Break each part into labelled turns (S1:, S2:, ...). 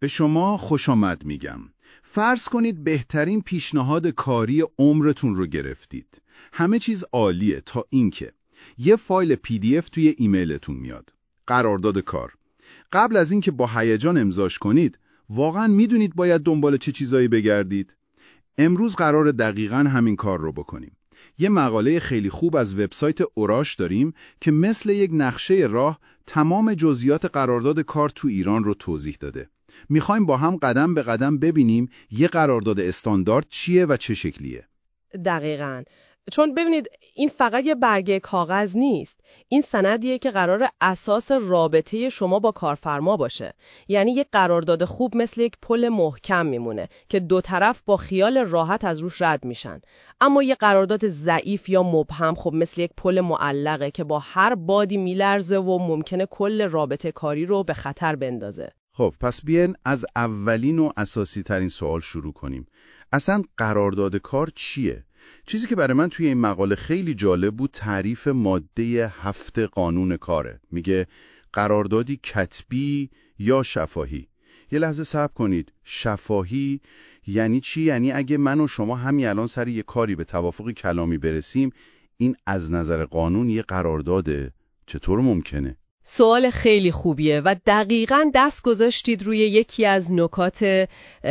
S1: به شما خوش آمد میگم. فرض کنید بهترین پیشنهاد کاری عمرتون رو گرفتید. همه چیز عالیه تا اینکه یه فایل PDF توی ایمیلتون میاد. قرارداد کار. قبل از اینکه با هیجان امضاش کنید، واقعاً میدونید باید دنبال چه چیزایی بگردید؟ امروز قرار دقیقاً همین کار رو بکنیم. یه مقاله خیلی خوب از وبسایت اوراش داریم که مثل یک نقشه راه تمام جزئیات قرارداد کار تو ایران رو توضیح داده. میخوایم با هم قدم به قدم ببینیم یه قرارداد استاندارد چیه و چه شکلیه.
S2: دقیقاً. چون ببینید این فقط یه برگه کاغذ نیست. این سندیه که قرار اساس رابطه شما با کارفرما باشه. یعنی یه قرارداد خوب مثل یک پل محکم میمونه که دو طرف با خیال راحت از روش رد میشن. اما یه قرارداد ضعیف یا مبهم خب مثل یک پل معلقه که با هر بادی میلرزه و ممکنه کل رابطه کاری رو به خطر بندازه.
S1: خب پس بیاین از اولین و اساسی ترین سوال شروع کنیم. اصلا قرارداد کار چیه؟ چیزی که برای من توی این مقاله خیلی جالب بود تعریف ماده 7 قانون کاره. میگه قراردادی کتبی یا شفاهی. یه لحظه صبر کنید. شفاهی یعنی چی؟ یعنی اگه من و شما همین الان سر یه کاری به توافق کلامی برسیم، این از نظر قانون یه قرارداده. چطور ممکنه؟
S2: سوال خیلی خوبیه و دقیقاً دست گذاشتید روی یکی از نکات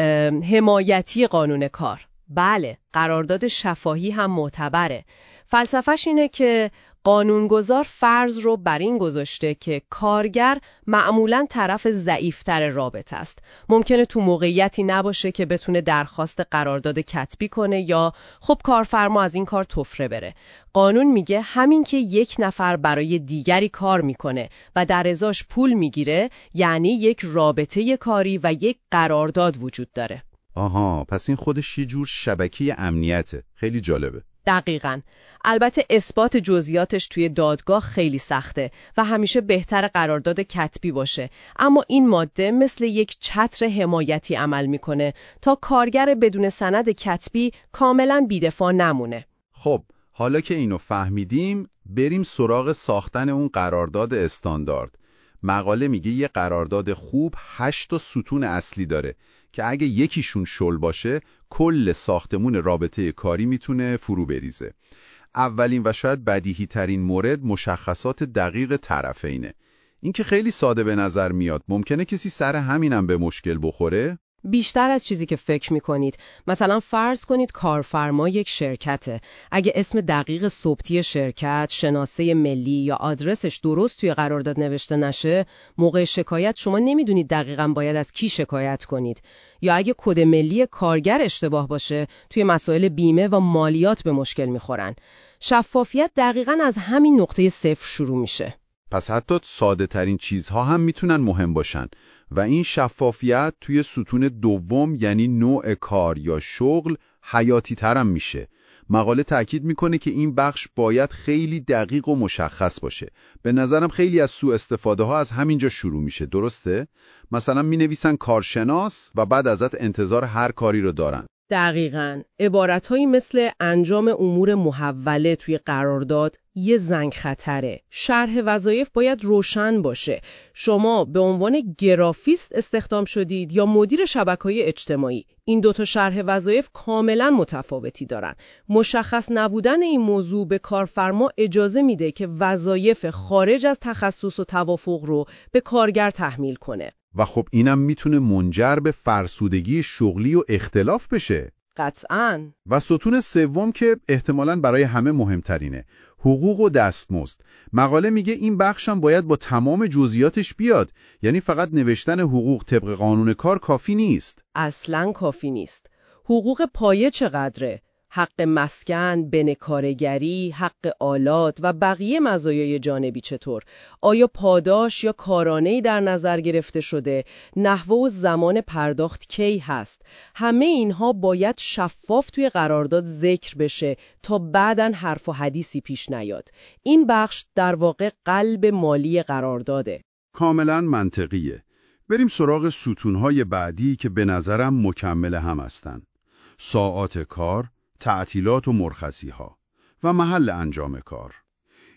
S2: حمایتی قانون کار. بله، قرارداد شفاهی هم معتبره. فلسفه‌ش اینه که قانونگذار فرض رو بر این گذاشته که کارگر معمولاً طرف ضعیف‌تر رابطه است. ممکنه تو موقعیتی نباشه که بتونه درخواست قرارداد کتبی کنه یا خب کارفرما از این کار طفره بره. قانون میگه همین که یک نفر برای دیگری کار میکنه و در ازاش پول میگیره، یعنی یک رابطه کاری و یک قرارداد وجود داره.
S1: آها، پس این خودش یه جور شبکه امنیته. خیلی جالبه.
S2: دقیقاً. البته اثبات جزئیاتش توی دادگاه خیلی سخته و همیشه بهتر قرارداد کتبی باشه، اما این ماده مثل یک چتر حمایتی عمل میکنه تا کارگر بدون سند کتبی کاملاً بی‌دفاع نمونه.
S1: خب حالا که اینو فهمیدیم، بریم سراغ ساختن اون قرارداد استاندارد. مقاله میگه یه قرارداد خوب 8 ستون اصلی داره که اگه یکیشون شل باشه کل ساختمون رابطه کاری میتونه فرو بریزه. اولین و شاید بدیهی ترین مورد مشخصات دقیق طرفینه. این که خیلی ساده به نظر میاد، ممکنه کسی سر همینم به مشکل بخوره؟
S2: بیشتر از چیزی که فکر می‌کنید. مثلا فرض کنید کارفرما یک شرکته. اگه اسم دقیق ثبتی شرکت، شناسه ملی یا آدرسش درست توی قرارداد نوشته نشه، موقع شکایت شما نمیدونید دقیقاً باید از کی شکایت کنید. یا اگه کد ملی کارگر اشتباه باشه، توی مسائل بیمه و مالیات به مشکل می‌خورن. شفافیت دقیقاً از همین نقطه صفر شروع میشه.
S1: پس حتی ساده ترین چیزها هم میتونن مهم باشن و این شفافیت توی ستون دوم یعنی نوع کار یا شغل حیاتی ترم میشه. مقاله تأکید میکنه که این بخش باید خیلی دقیق و مشخص باشه. به نظرم خیلی از سوء استفاده ها از همینجا شروع میشه. درسته؟ مثلا مینویسن کارشناس و بعد ازت انتظار هر کاری رو دارن.
S2: دقیقاً. عبارتهایی مثل انجام امور محوله توی قرارداد یه زنگ خطره. شرح وظایف باید روشن باشه. شما به عنوان گرافیست استخدام شدید یا مدیر شبکه‌های اجتماعی. این دوتا شرح وظایف کاملاً متفاوتی دارن. مشخص نبودن این موضوع به کارفرما اجازه میده که وظایف خارج از تخصص و توافق رو به کارگر تحمیل کنه.
S1: و خب اینم میتونه منجر به فرسودگی شغلی و اختلاف بشه.
S2: قطعاً.
S1: و ستون سوم که احتمالاً برای همه مهمترینه، حقوق و دستمزد. مقاله میگه این بخشم باید با تمام جزئیاتش بیاد. یعنی فقط نوشتن حقوق طبق قانون کار کافی نیست.
S2: اصلاً کافی نیست. حقوق پایه چقدره؟ حق مسکن، بنکارگری، حق آلات و بقیه مزایای جانبی چطور؟ آیا پاداش یا کارانه‌ای در نظر گرفته شده؟ نحوه و زمان پرداخت کی هست؟ همه اینها باید شفاف توی قرارداد ذکر بشه تا بعداً حرف و حدیثی پیش نیاد. این بخش در واقع قلب مالی قرارداده.
S1: کاملا منطقیه. بریم سراغ ستونهای بعدی که به نظرم مکمل هم هستن. ساعات کار، تعطیلات و مرخصی‌ها و محل انجام کار.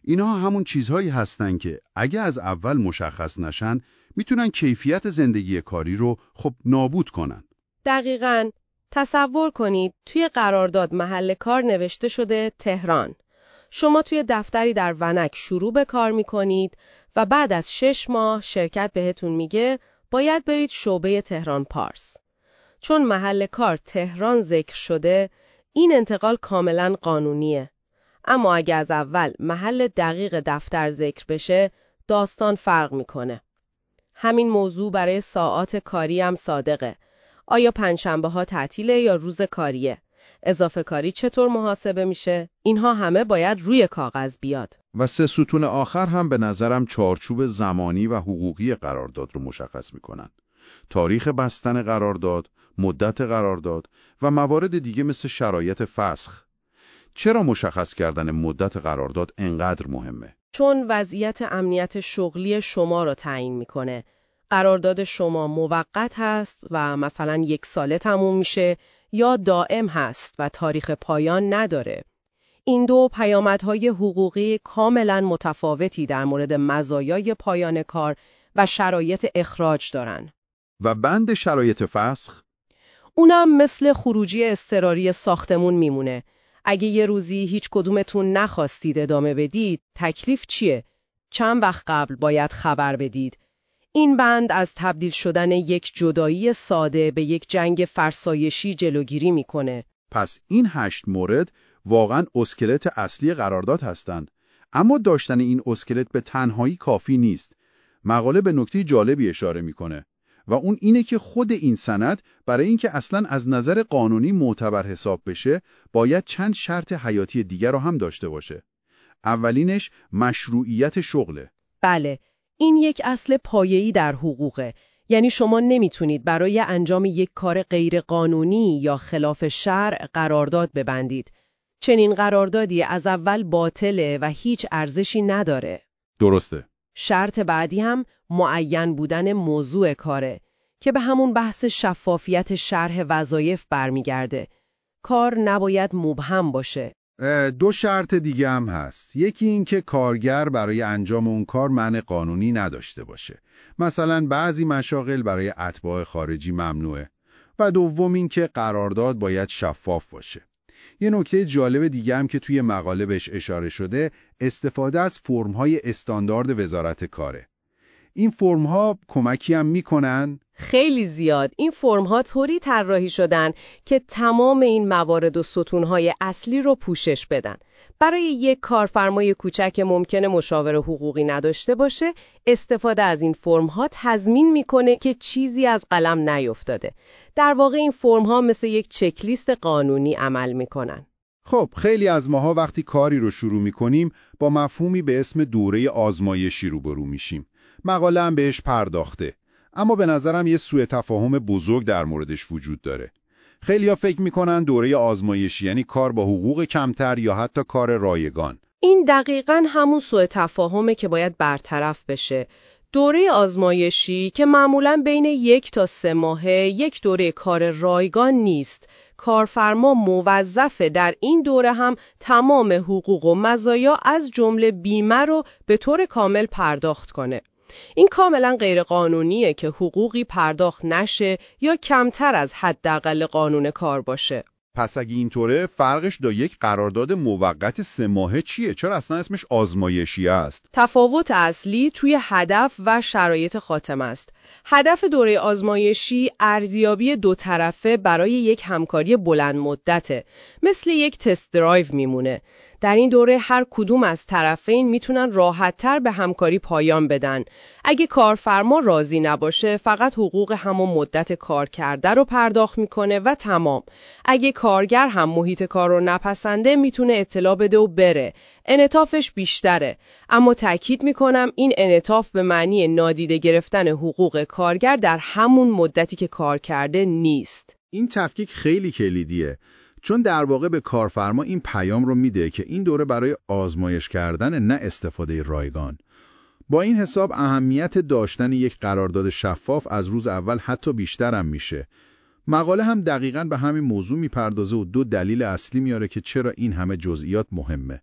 S1: اینها همون چیزهایی هستن که اگه از اول مشخص نشن میتونن کیفیت زندگی کاری رو خب نابود کنن.
S2: دقیقاً. تصور کنید توی قرارداد محل کار نوشته شده تهران. شما توی دفتری در ونک شروع به کار میکنید و بعد از 6 ماه شرکت بهتون میگه باید برید شعبه تهران پارس. چون محل کار تهران ذکر شده، این انتقال کاملاً قانونیه. اما اگه از اول محل دقیق دفتر ذکر بشه، داستان فرق میکنه. همین موضوع برای ساعات کاری هم صادقه. آیا پنجشنبه ها تعطیله یا روز کاریه؟ اضافه کاری چطور محاسبه میشه؟ اینها همه باید روی کاغذ بیاد.
S3: و 3 ستون آخر هم به نظرم چارچوب زمانی و حقوقی قرارداد رو مشخص میکنن. تاریخ بستن قرارداد، مدت قرارداد و موارد دیگه مثل شرایط فسخ. چرا مشخص کردن مدت قرارداد انقدر مهمه؟
S2: چون وضعیت امنیت شغلی شما رو تعیین میکنه. قرارداد شما موقت هست و مثلا 1 ساله تموم میشه یا دائم هست و تاریخ پایان نداره. این دو پیامدهای حقوقی کاملا متفاوتی در مورد مزایای پایان کار و شرایط اخراج دارن.
S3: و بند شرایط فسخ؟
S2: اونم مثل خروجی اضطراری ساختمون میمونه. اگه یه روزی هیچ کدومتون نخواستید ادامه بدید، تکلیف چیه؟ چند وقت قبل باید خبر بدید. این بند از تبدیل شدن یک جدایی ساده به یک جنگ فرسایشی جلوگیری میکنه.
S1: پس این 8 مورد واقعاً اسکلت اصلی قرارداد هستند. اما داشتن این اسکلت به تنهایی کافی نیست. مقاله به نکته جالبی اشاره میکنه و اون اینه که خود این سند برای اینکه اصلاً از نظر قانونی معتبر حساب بشه، باید چند شرط حیاتی دیگر رو هم داشته باشه. اولینش مشروعیت شغله.
S2: بله، این یک اصل پایه‌ای در حقوقه. یعنی شما نمیتونید برای انجام یک کار غیر قانونی یا خلاف شرع قرارداد ببندید. چنین قراردادی از اول باطله و هیچ ارزشی نداره.
S1: درسته.
S2: شرط بعدی هم معین بودن موضوع کاره که به همون بحث شفافیت شرح وظایف برمیگرده. کار نباید مبهم باشه.
S1: 2 شرط دیگه هم هست. یکی این که کارگر برای انجام اون کار مانع قانونی نداشته باشه. مثلا بعضی مشاغل برای اتباع خارجی ممنوعه. و دوم این که قرارداد باید شفاف باشه. یه نکته جالب دیگه هم که توی مقاله بهش اشاره شده، استفاده از فرم‌های استاندارد وزارت کاره. این فرم‌ها کمکی هم میکنن؟
S2: خیلی زیاد. این فرم‌ها طوری طراحی شدن که تمام این موارد و ستون‌های اصلی رو پوشش بدن. برای یک کارفرمای کوچک که ممکنه مشاور حقوقی نداشته باشه، استفاده از این فرم‌ها تضمین میکنه که چیزی از قلم نیفتاده. در واقع این فرم‌ها مثل یک چکلیست قانونی عمل میکنن.
S1: خب خیلی از ماها وقتی کاری رو شروع میکنیم با مفهومی به اسم دوره آزمایشی روبرو میشیم. مقاله هم بهش پرداخته. اما به نظرم یه سوء تفاهم بزرگ در موردش وجود داره. خیلی‌ها فکر میکنن دوره آزمایشی یعنی کار با حقوق کمتر یا حتی کار رایگان.
S2: این دقیقاً همون سوء تفاهمه که باید برطرف بشه. دوره آزمایشی که معمولاً بین 1 تا 3 ماهه یک دوره کار رایگان نیست. کارفرما موظفه در این دوره هم تمام حقوق و مزایا از جمله بیمه رو به طور کامل پرداخت کنه. این کاملا غیر قانونیه که حقوقی پرداخت نشه یا کمتر از حداقل قانون کار باشه.
S1: پس اگه اینطوره فرقش با یک قرارداد موقت 3 ماهه چیه؟ چرا اصلا اسمش آزمایشی است؟
S2: تفاوت اصلی توی هدف و شرایط خاتمه است. هدف دوره آزمایشی ارزیابی 2 طرفه برای یک همکاری بلند مدته. مثل یک تست درایو میمونه. در این دوره هر کدوم از طرفین میتونن راحت‌تر به همکاری پایان بدن. اگه کارفرما راضی نباشه فقط حقوق همون مدت کار کرده رو پرداخت میکنه و تمام. اگه کارگر هم محیط کار رو نپسنده میتونه اطلاع بده و بره. انعطافش بیشتره. اما تأکید میکنم این انعطاف به معنی نادیده گرفتن حقوق کارگر در همون مدتی که کار کرده نیست.
S1: این تفکیک خیلی کلیدیه. چون در واقع به کارفرما این پیام رو میده که این دوره برای آزمایش کردن نه استفاده رایگان. با این حساب اهمیت داشتن یک قرارداد شفاف از روز اول حتی بیشتر هم میشه. مقاله هم دقیقاً به همین موضوع میپردازه و 2 دلیل اصلی میاره که چرا این همه جزئیات مهمه.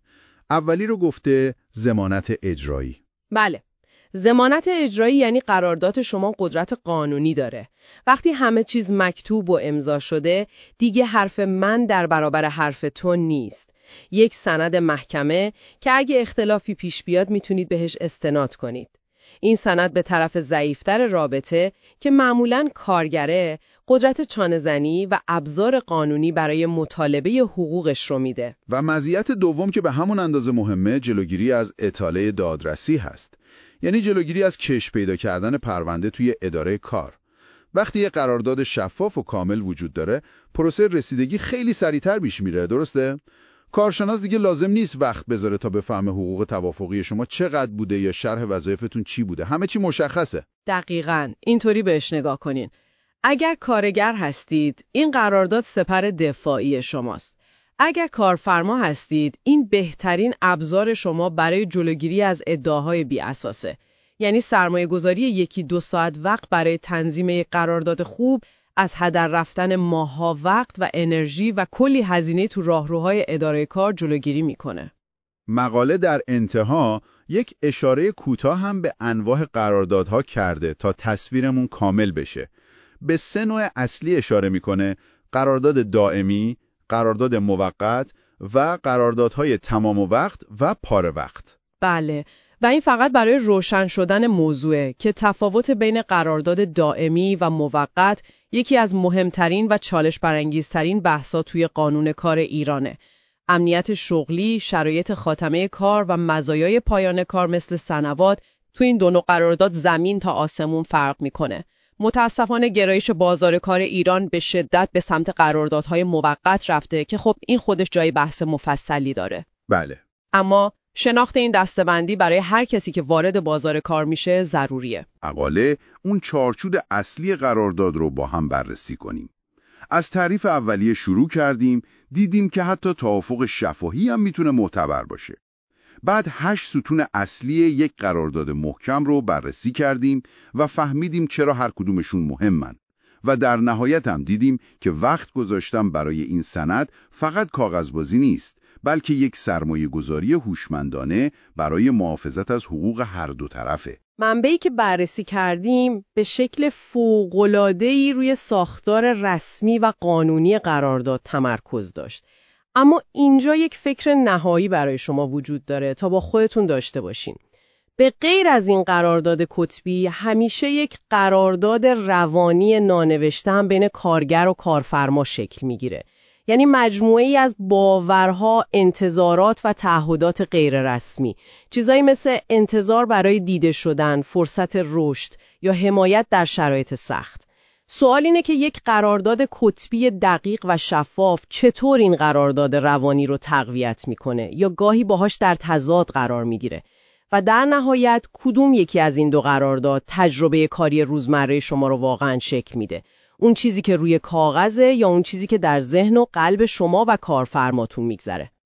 S1: اولی رو گفته ضمانت اجرایی.
S2: بله. ضمانت اجرایی یعنی قرارداد شما قدرت قانونی داره. وقتی همه چیز مکتوب و امضا شده، دیگه حرف من در برابر حرف تو نیست. یک سند محکمه که اگه اختلافی پیش بیاد میتونید بهش استناد کنید. این سند به طرف ضعیفتر رابطه که معمولاً کارگره، قدرت چانه‌زنی و ابزار قانونی برای مطالبه حقوقش رو میده.
S1: و مزیت دوم که به همون اندازه مهمه، جلوگیری از اطاله دادرسی هست. یعنی جلوگیری از کش پیدا کردن پرونده توی اداره کار. وقتی یه قرارداد شفاف و کامل وجود داره، پروسه رسیدگی خیلی سریعتر پیش میره، درسته؟ کارشناس دیگه لازم نیست وقت بذاره تا بفهمه حقوق توافقی شما چقدر بوده یا شرح وظایفتون چی بوده. همه چی مشخصه.
S2: دقیقاً. اینطوری بهش نگاه کنین. اگر کارگر هستید، این قرارداد سپر دفاعی شماست. اگر کارفرما هستید، این بهترین ابزار شما برای جلوگیری از ادعاهای بی‌اساسه. یعنی سرمایه‌گذاری 1-2 ساعت وقت برای تنظیم یک قرارداد خوب از هدر رفتن ماه‌ها وقت و انرژی و کلی هزینه تو راهروهای اداره کار جلوگیری میکنه.
S1: مقاله در انتها یک اشاره کوتاه هم به انواع قراردادها کرده تا تصویرمون کامل بشه. به 3 نوع اصلی اشاره میکنه: قرارداد دائمی، قرارداد موقت و قراردادهای تمام وقت و پاره وقت.
S2: بله، و این فقط برای روشن شدن موضوعه که تفاوت بین قرارداد دائمی و موقت یکی از مهمترین و چالش برانگیزترین بحثا توی قانون کار ایرانه. امنیت شغلی، شرایط خاتمه کار و مزایای پایان کار مثل سنوات تو این دو نوع قرارداد زمین تا آسمون فرق میکنه. متاسفانه گرایش بازار کار ایران به شدت به سمت قراردادهای موقت رفته که خب این خودش جای بحث مفصلی داره.
S1: بله.
S2: اما شناخت این دسته‌بندی برای هر کسی که وارد بازار کار میشه ضروریه.
S1: مقاله اون چارچوب اصلی قرارداد رو با هم بررسی کنیم. از تعریف اولیه شروع کردیم، دیدیم که حتی توافق شفاهی هم میتونه معتبر باشه. بعد 8 ستون اصلی یک قرارداد محکم رو بررسی کردیم و فهمیدیم چرا هر کدومشون مهمن. و در نهایت هم دیدیم که وقت گذاشتن برای این سند فقط کاغذبازی نیست، بلکه یک سرمایه‌گذاری هوشمندانه برای محافظت از حقوق هر دو طرفه.
S2: منبعی که بررسی کردیم به شکل فوق‌العاده‌ای روی ساختار رسمی و قانونی قرارداد تمرکز داشت. اما اینجا یک فکر نهایی برای شما وجود داره تا با خودتون داشته باشین. به غیر از این قرارداد کتبی، همیشه یک قرارداد روانی نانوشته هم بین کارگر و کارفرما شکل میگیره. یعنی مجموعه‌ای از باورها، انتظارات و تعهدات غیر رسمی. چیزایی مثل انتظار برای دیده شدن، فرصت رشد یا حمایت در شرایط سخت. سوال اینه که یک قرارداد کتبی دقیق و شفاف چطور این قرارداد روانی رو تقویت میکنه یا گاهی باهاش در تضاد قرار میگیره؟ و در نهایت کدوم یکی از این دو قرارداد تجربه کاری روزمره شما رو واقعاً شکل میده؟ اون چیزی که روی کاغذه یا اون چیزی که در ذهن و قلب شما و کارفرماتون میگذره؟